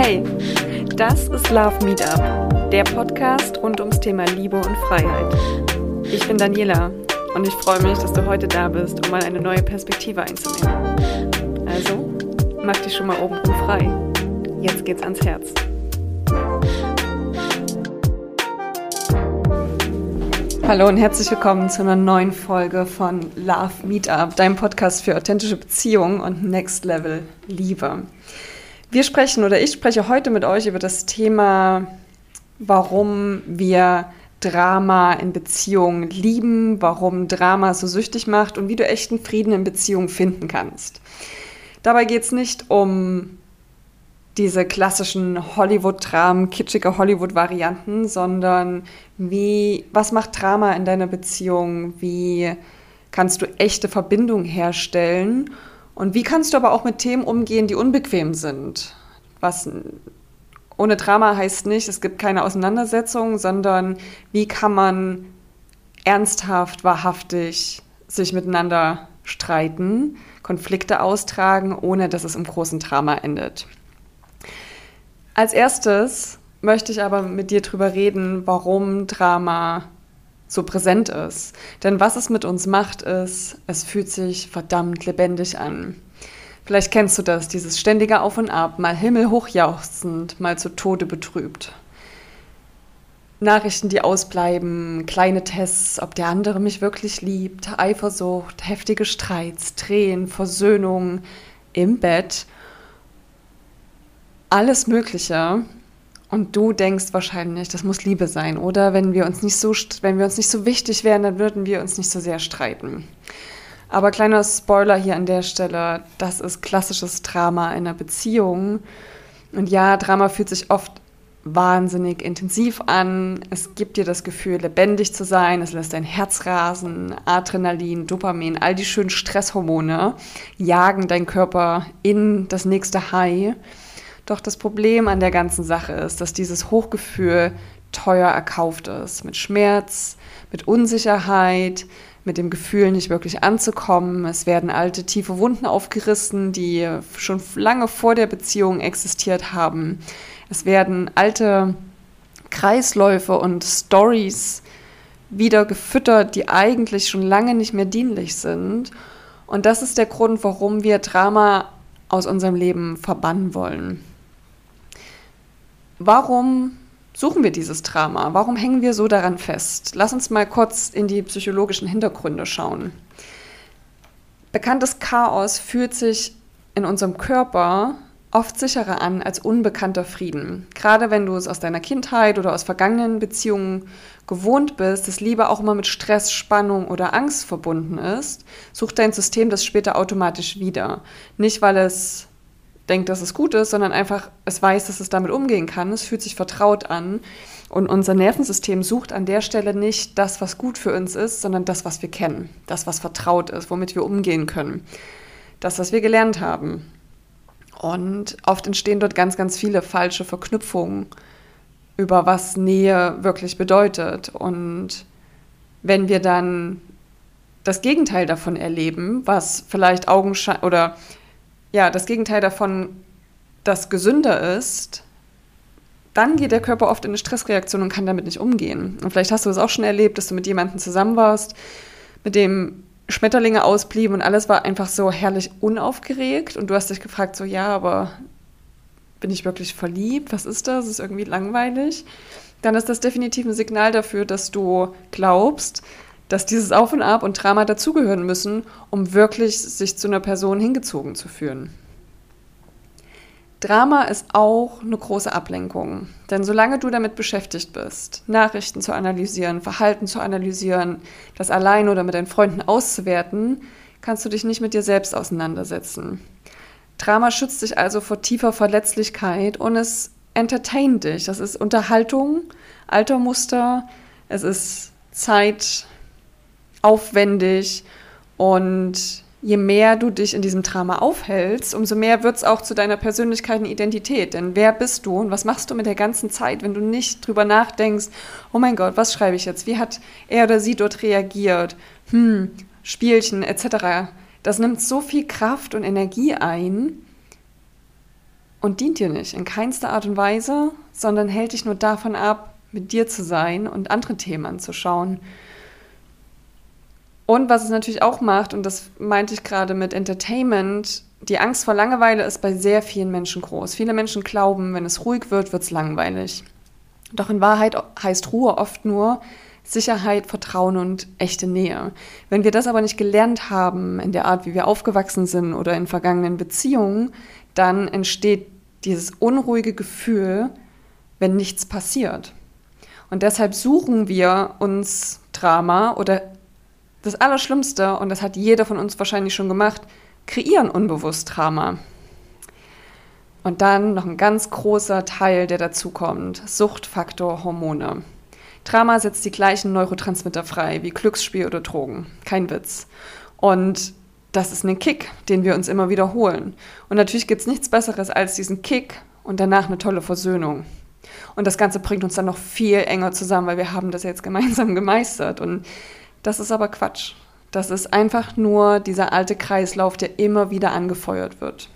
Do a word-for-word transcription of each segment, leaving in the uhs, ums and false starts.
Hey, das ist Love Meetup, der Podcast rund ums Thema Liebe und Freiheit. Ich bin Daniela und ich freue mich, dass du heute da bist, um mal eine neue Perspektive einzunehmen. Also, mach dich schon mal oben frei. Jetzt geht's ans Herz. Hallo und herzlich willkommen zu einer neuen Folge von Love Meetup, deinem Podcast für authentische Beziehungen und Next Level Liebe. Wir sprechen oder ich spreche heute mit euch über das Thema, warum wir Drama in Beziehungen lieben, warum Drama so süchtig macht und wie du echten Frieden in Beziehungen finden kannst. Dabei geht es nicht um diese klassischen Hollywood-Dramen, kitschige Hollywood-Varianten, sondern wie, was macht Drama in deiner Beziehung? Wie kannst du echte Verbindung herstellen? Und wie kannst du aber auch mit Themen umgehen, die unbequem sind? Was ohne Drama heißt nicht, es gibt keine Auseinandersetzung, sondern wie kann man ernsthaft, wahrhaftig sich miteinander streiten, Konflikte austragen, ohne dass es im großen Drama endet. Als erstes möchte ich aber mit dir drüber reden, warum Drama so präsent ist. Denn was es mit uns macht, ist, es fühlt sich verdammt lebendig an. Vielleicht kennst du das, dieses ständige Auf und Ab, mal himmelhoch jauchzend, mal zu Tode betrübt. Nachrichten, die ausbleiben, kleine Tests, ob der andere mich wirklich liebt, Eifersucht, heftige Streits, Tränen, Versöhnung im Bett, alles Mögliche. Und du denkst wahrscheinlich, das muss Liebe sein, oder? Wenn wir uns nicht so, wenn wir uns nicht so wichtig wären, dann würden wir uns nicht so sehr streiten. Aber kleiner Spoiler hier an der Stelle, das ist klassisches Drama in einer Beziehung. Und ja, Drama fühlt sich oft wahnsinnig intensiv an. Es gibt dir das Gefühl, lebendig zu sein. Es lässt dein Herz rasen, Adrenalin, Dopamin, all die schönen Stresshormone jagen deinen Körper in das nächste High. Doch das Problem an der ganzen Sache ist, dass dieses Hochgefühl teuer erkauft ist. Mit Schmerz, mit Unsicherheit, mit dem Gefühl, nicht wirklich anzukommen. Es werden alte, tiefe Wunden aufgerissen, die schon lange vor der Beziehung existiert haben. Es werden alte Kreisläufe und Storys wieder gefüttert, die eigentlich schon lange nicht mehr dienlich sind. Und das ist der Grund, warum wir Drama aus unserem Leben verbannen wollen. Warum suchen wir dieses Drama? Warum hängen wir so daran fest? Lass uns mal kurz in die psychologischen Hintergründe schauen. Bekanntes Chaos fühlt sich in unserem Körper oft sicherer an als unbekannter Frieden. Gerade wenn du es aus deiner Kindheit oder aus vergangenen Beziehungen gewohnt bist, dass Liebe auch immer mit Stress, Spannung oder Angst verbunden ist, sucht dein System das später automatisch wieder. Nicht, weil es denkt, dass es gut ist, sondern einfach, es weiß, dass es damit umgehen kann. Es fühlt sich vertraut an. Und unser Nervensystem sucht an der Stelle nicht das, was gut für uns ist, sondern das, was wir kennen. Das, was vertraut ist, womit wir umgehen können. Das, was wir gelernt haben. Und oft entstehen dort ganz, ganz viele falsche Verknüpfungen über was Nähe wirklich bedeutet. Und wenn wir dann das Gegenteil davon erleben, was vielleicht augenscheinlich oder ja, das Gegenteil davon, das gesünder ist, dann geht der Körper oft in eine Stressreaktion und kann damit nicht umgehen. Und vielleicht hast du es auch schon erlebt, dass du mit jemandem zusammen warst, mit dem Schmetterlinge ausblieben und alles war einfach so herrlich unaufgeregt und du hast dich gefragt, so ja, aber bin ich wirklich verliebt? Was ist das? Das ist irgendwie langweilig. Dann ist das definitiv ein Signal dafür, dass du glaubst, dass dieses Auf und Ab und Drama dazugehören müssen, um wirklich sich zu einer Person hingezogen zu fühlen. Drama ist auch eine große Ablenkung, denn solange du damit beschäftigt bist, Nachrichten zu analysieren, Verhalten zu analysieren, das allein oder mit deinen Freunden auszuwerten, kannst du dich nicht mit dir selbst auseinandersetzen. Drama schützt dich also vor tiefer Verletzlichkeit und es entertaint dich. Das ist Unterhaltung, alter Muster, es ist Zeit, aufwendig und je mehr du dich in diesem Drama aufhältst, umso mehr wird es auch zu deiner Persönlichkeit und Identität. Denn wer bist du und was machst du mit der ganzen Zeit, wenn du nicht drüber nachdenkst, oh mein Gott, was schreibe ich jetzt? Wie hat er oder sie dort reagiert? Hm, Spielchen et cetera. Das nimmt so viel Kraft und Energie ein und dient dir nicht in keinster Art und Weise, sondern hält dich nur davon ab, mit dir zu sein und andere Themen anzuschauen. Und was es natürlich auch macht, und das meinte ich gerade mit Entertainment, die Angst vor Langeweile ist bei sehr vielen Menschen groß. Viele Menschen glauben, wenn es ruhig wird, wird es langweilig. Doch in Wahrheit heißt Ruhe oft nur Sicherheit, Vertrauen und echte Nähe. Wenn wir das aber nicht gelernt haben in der Art, wie wir aufgewachsen sind oder in vergangenen Beziehungen, dann entsteht dieses unruhige Gefühl, wenn nichts passiert. Und deshalb suchen wir uns Drama oder das Allerschlimmste, und das hat jeder von uns wahrscheinlich schon gemacht, kreieren unbewusst Drama. Und dann noch ein ganz großer Teil, der dazukommt, Suchtfaktor Hormone. Drama setzt die gleichen Neurotransmitter frei wie Glücksspiel oder Drogen. Kein Witz. Und das ist ein Kick, den wir uns immer wiederholen. Und natürlich gibt es nichts Besseres als diesen Kick und danach eine tolle Versöhnung. Und das Ganze bringt uns dann noch viel enger zusammen, weil wir haben das jetzt gemeinsam gemeistert. Und das ist aber Quatsch. Das ist einfach nur dieser alte Kreislauf, der immer wieder angefeuert wird.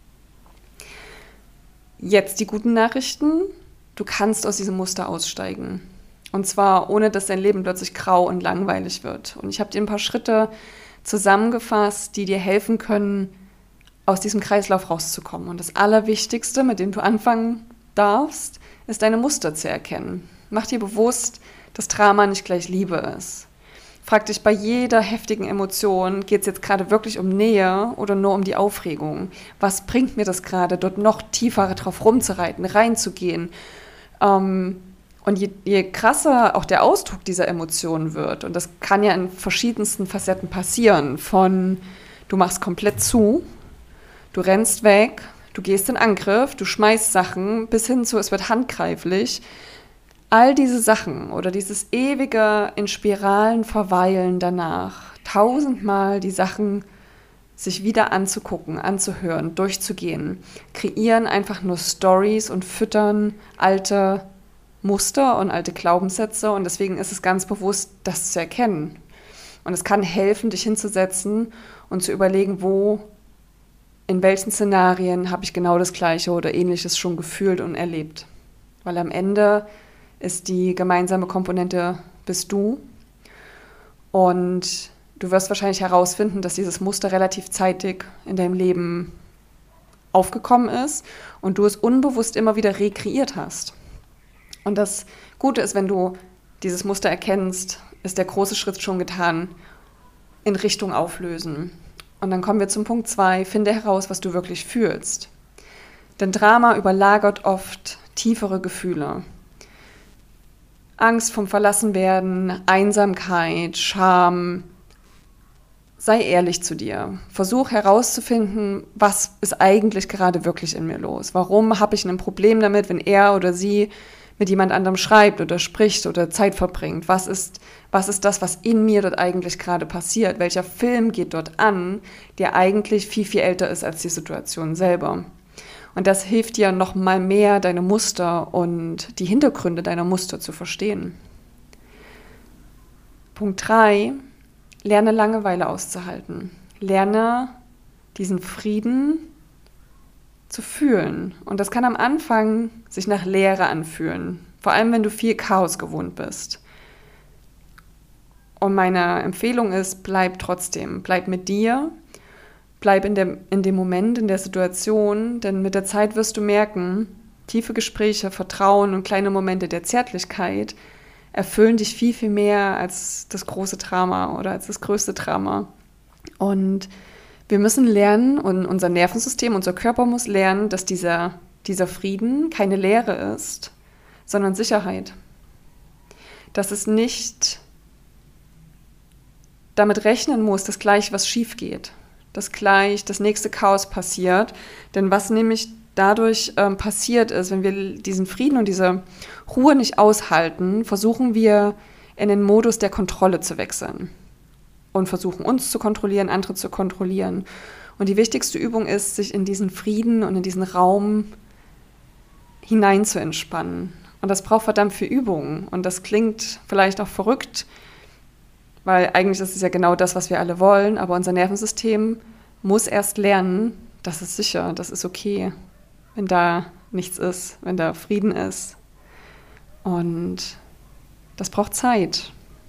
Jetzt die guten Nachrichten. Du kannst aus diesem Muster aussteigen. Und zwar ohne, dass dein Leben plötzlich grau und langweilig wird. Und ich habe dir ein paar Schritte zusammengefasst, die dir helfen können, aus diesem Kreislauf rauszukommen. Und das Allerwichtigste, mit dem du anfangen darfst, ist deine Muster zu erkennen. Mach dir bewusst, dass Drama nicht gleich Liebe ist. Frag dich bei jeder heftigen Emotion, geht es jetzt gerade wirklich um Nähe oder nur um die Aufregung? Was bringt mir das gerade, dort noch tiefer drauf rumzureiten, reinzugehen? Ähm, und je, je krasser auch der Ausdruck dieser Emotionen wird, und das kann ja in verschiedensten Facetten passieren, von du machst komplett zu, du rennst weg, du gehst in Angriff, du schmeißt Sachen, bis hin zu es wird handgreiflich. All diese Sachen oder dieses ewige in Spiralen verweilen danach, tausendmal die Sachen sich wieder anzugucken, anzuhören, durchzugehen, kreieren einfach nur Stories und füttern alte Muster und alte Glaubenssätze, und deswegen ist es ganz bewusst, das zu erkennen. Und es kann helfen, dich hinzusetzen und zu überlegen, wo, in welchen Szenarien habe ich genau das Gleiche oder Ähnliches schon gefühlt und erlebt. Weil am Ende ist die gemeinsame Komponente bist du, und du wirst wahrscheinlich herausfinden, dass dieses Muster relativ zeitig in deinem Leben aufgekommen ist und du es unbewusst immer wieder rekreiert hast. Und das Gute ist, wenn du dieses Muster erkennst, ist der große Schritt schon getan in Richtung Auflösen. Und dann kommen wir zum Punkt zwei, finde heraus, was du wirklich fühlst. Denn Drama überlagert oft tiefere Gefühle. Angst vom Verlassenwerden, Einsamkeit, Scham. Sei ehrlich zu dir. Versuch herauszufinden, was ist eigentlich gerade wirklich in mir los? Warum habe ich ein Problem damit, wenn er oder sie mit jemand anderem schreibt oder spricht oder Zeit verbringt? Was ist, was ist das, was in mir dort eigentlich gerade passiert? Welcher Film geht dort an, der eigentlich viel, viel älter ist als die Situation selber? Und das hilft dir noch mal mehr, deine Muster und die Hintergründe deiner Muster zu verstehen. Punkt drei, lerne Langeweile auszuhalten. Lerne diesen Frieden zu fühlen. Und das kann am Anfang sich nach Leere anfühlen, vor allem wenn du viel Chaos gewohnt bist. Und meine Empfehlung ist, bleib trotzdem, bleib mit dir. Bleib in dem, in dem Moment, in der Situation, denn mit der Zeit wirst du merken, tiefe Gespräche, Vertrauen und kleine Momente der Zärtlichkeit erfüllen dich viel, viel mehr als das große Drama oder als das größte Drama. Und wir müssen lernen, und unser Nervensystem, unser Körper muss lernen, dass dieser, dieser Frieden keine Leere ist, sondern Sicherheit. Dass es nicht damit rechnen muss, dass gleich was schief geht. Dass gleich das nächste Chaos passiert. Denn was nämlich dadurch ähm, passiert ist, wenn wir diesen Frieden und diese Ruhe nicht aushalten, versuchen wir in den Modus der Kontrolle zu wechseln. Und versuchen uns zu kontrollieren, andere zu kontrollieren. Und die wichtigste Übung ist, sich in diesen Frieden und in diesen Raum hinein zu entspannen. Und das braucht verdammt viel Übung. Und das klingt vielleicht auch verrückt, weil eigentlich ist es ja genau das, was wir alle wollen, aber unser Nervensystem muss erst lernen, das ist sicher, das ist okay. wenn da nichts ist, wenn da Frieden ist. Und das braucht Zeit.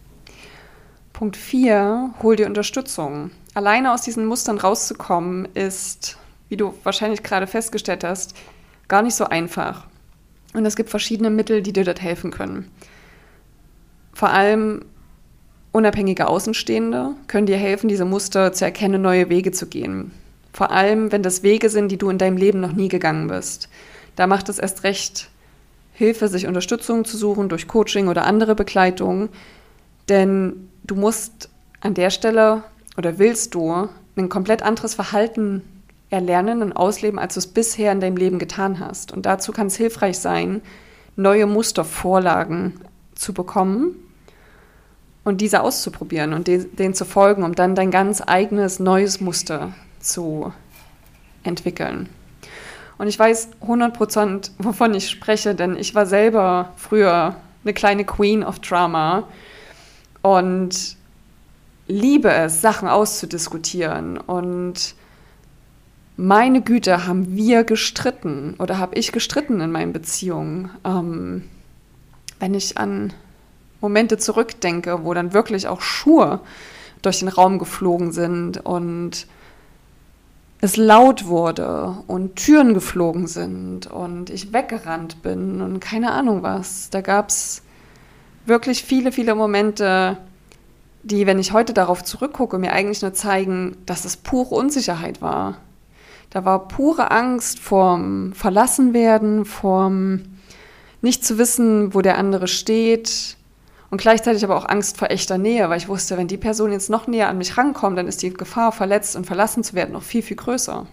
Punkt vier, hol dir Unterstützung. Alleine aus diesen Mustern rauszukommen, ist, wie du wahrscheinlich gerade festgestellt hast, gar nicht so einfach. Und es gibt verschiedene Mittel, die dir dort helfen können. Vor allem unabhängige Außenstehende können dir helfen, diese Muster zu erkennen, neue Wege zu gehen. Vor allem, wenn das Wege sind, die du in deinem Leben noch nie gegangen bist. Da macht es erst recht Hilfe, sich Unterstützung zu suchen durch Coaching oder andere Begleitung. Denn du musst an der Stelle oder willst du ein komplett anderes Verhalten erlernen und ausleben, als du es bisher in deinem Leben getan hast. Und dazu kann es hilfreich sein, neue Mustervorlagen zu bekommen und diese auszuprobieren und de- denen zu folgen, um dann dein ganz eigenes neues Muster zu entwickeln. Und ich weiß hundert Prozent, wovon ich spreche, denn ich war selber früher eine kleine Queen of Drama und liebe es, Sachen auszudiskutieren. Und meine Güte, haben wir gestritten oder habe ich gestritten in meinen Beziehungen. Ähm, wenn ich an Momente zurückdenke, wo dann wirklich auch Schuhe durch den Raum geflogen sind und es laut wurde und Türen geflogen sind und ich weggerannt bin und keine Ahnung was. Da gab es wirklich viele, viele Momente, die, wenn ich heute darauf zurückgucke, mir eigentlich nur zeigen, dass es pure Unsicherheit war. Da war pure Angst vorm Verlassenwerden, vorm nicht zu wissen, wo der andere steht und gleichzeitig aber auch Angst vor echter Nähe, weil ich wusste, wenn die Person jetzt noch näher an mich rankommt, dann ist die Gefahr, verletzt und verlassen zu werden, noch viel, viel größer.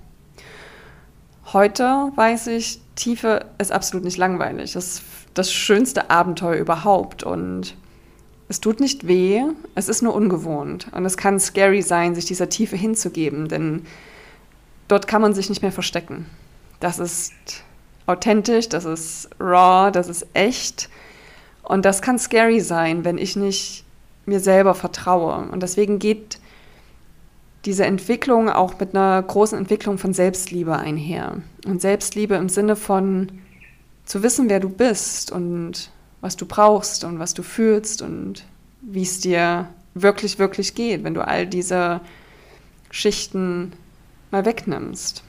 Heute weiß ich, Tiefe ist absolut nicht langweilig. Das ist das schönste Abenteuer überhaupt und es tut nicht weh, es ist nur ungewohnt. Und es kann scary sein, sich dieser Tiefe hinzugeben, denn dort kann man sich nicht mehr verstecken. Das ist authentisch, das ist raw, das ist echt. Und das kann scary sein, wenn ich nicht mir selber vertraue. Und deswegen geht diese Entwicklung auch mit einer großen Entwicklung von Selbstliebe einher. Und Selbstliebe im Sinne von zu wissen, wer du bist und was du brauchst und was du fühlst und wie es dir wirklich, wirklich geht, wenn du all diese Schichten mal wegnimmst.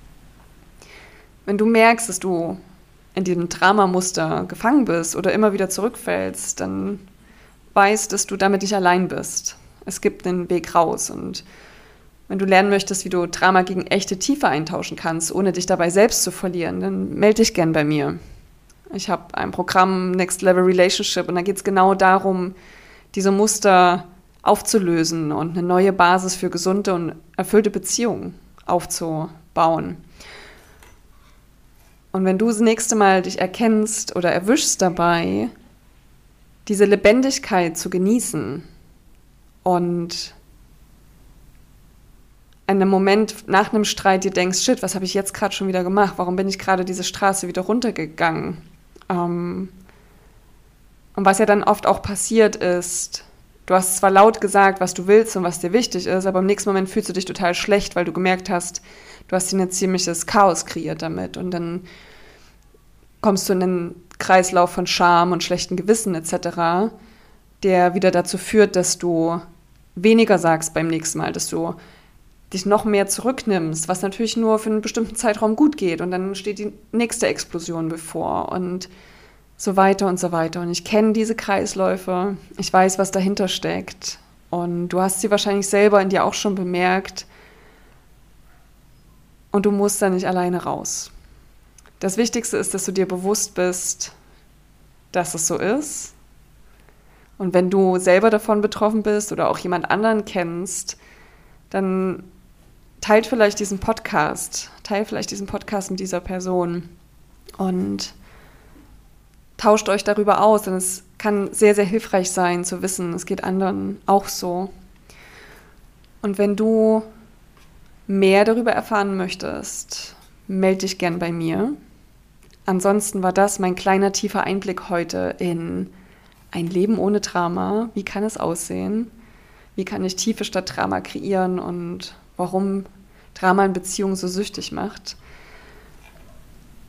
Wenn du merkst, dass du in diesem Dramamuster gefangen bist oder immer wieder zurückfällst, dann weißt, dass du damit nicht allein bist. Es gibt einen Weg raus und wenn du lernen möchtest, wie du Drama gegen echte Tiefe eintauschen kannst, ohne dich dabei selbst zu verlieren, dann melde dich gern bei mir. Ich habe ein Programm Next Level Relationship und da geht es genau darum, diese Muster aufzulösen und eine neue Basis für gesunde und erfüllte Beziehungen aufzubauen. Und wenn du das nächste Mal dich erkennst oder erwischst dabei, diese Lebendigkeit zu genießen und in einem Moment nach einem Streit dir denkst, shit, was habe ich jetzt gerade schon wieder gemacht? Warum bin ich gerade diese Straße wieder runtergegangen? Ähm, und was ja dann oft auch passiert ist, du hast zwar laut gesagt, was du willst und was dir wichtig ist, aber im nächsten Moment fühlst du dich total schlecht, weil du gemerkt hast, du hast dir ein ziemliches Chaos kreiert damit. Und dann kommst du in einen Kreislauf von Scham und schlechten Gewissen et cetera, der wieder dazu führt, dass du weniger sagst beim nächsten Mal, dass du dich noch mehr zurücknimmst, was natürlich nur für einen bestimmten Zeitraum gut geht. Und dann steht die nächste Explosion bevor und so weiter und so weiter. Und ich kenne diese Kreisläufe, ich weiß, was dahinter steckt. Und du hast sie wahrscheinlich selber in dir auch schon bemerkt. Und du musst da nicht alleine raus. Das Wichtigste ist, dass du dir bewusst bist, dass es so ist. Und wenn du selber davon betroffen bist oder auch jemand anderen kennst, dann teilt vielleicht diesen Podcast, teilt vielleicht diesen Podcast mit dieser Person und tauscht euch darüber aus, denn es kann sehr, sehr hilfreich sein zu wissen, es geht anderen auch so. Und wenn du mehr darüber erfahren möchtest, melde dich gern bei mir. Ansonsten war das mein kleiner, tiefer Einblick heute in ein Leben ohne Drama. Wie kann es aussehen? Wie kann ich Tiefe statt Drama kreieren und warum Drama in Beziehungen so süchtig macht?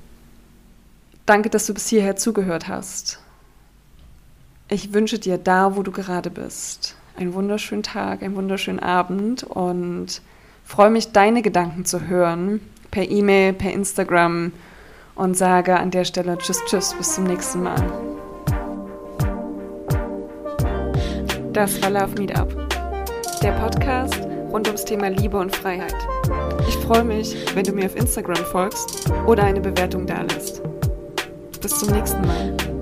Danke, dass du bis hierher zugehört hast. Ich wünsche dir da, wo du gerade bist, einen wunderschönen Tag, einen wunderschönen Abend und freue mich, deine Gedanken zu hören, per E-Mail, per Instagram und sage an der Stelle Tschüss, Tschüss, bis zum nächsten Mal. Das war Love Meetup, der Podcast rund ums Thema Liebe und Freiheit. Ich freue mich, wenn du mir auf Instagram folgst oder eine Bewertung dalässt. Bis zum nächsten Mal.